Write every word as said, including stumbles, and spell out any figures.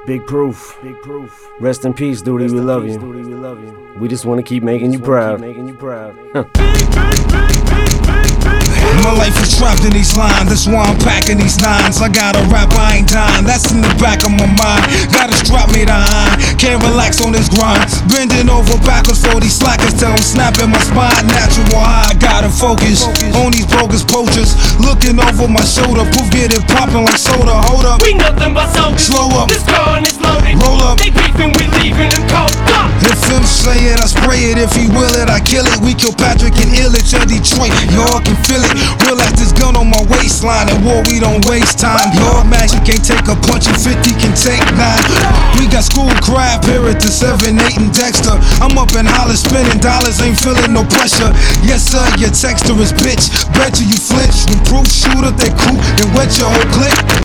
Big proof. Big proof. Rest in peace, Duty. We love you. Duty, we love you. We just want to keep making you proud. Making you proud. My life is trapped in these lines, that's why I'm packing these nines. I gotta rap, I ain't dying, that's in the back of my mind. Gotta strap me to iron, can't relax on this grind. Bending over backwards for these slackers till I'm snapping my spine. Natural high, gotta focus on these bogus poachers. Looking over my shoulder, poof, get it popping like soda. Hold up, we nothing but soldiers. Slow up, this gun is loaded. Roll up, they beefing, we leaving them cold. Stop. If him say it, I spray it. If he will it, I kill it. We kill Patrick and Illich at Detroit, y'all can feel it. Realize this gun on my waistline. In war we don't waste time. Lord Magic can't take a punch and fifty can take nine. We got school crab here at the seven, eight and Dexter. I'm up in Hollis spending dollars, ain't feeling no pressure. Yes sir, your texter is bitch. Bet you you flinch. When proof shooter, they cool and wet your whole clip.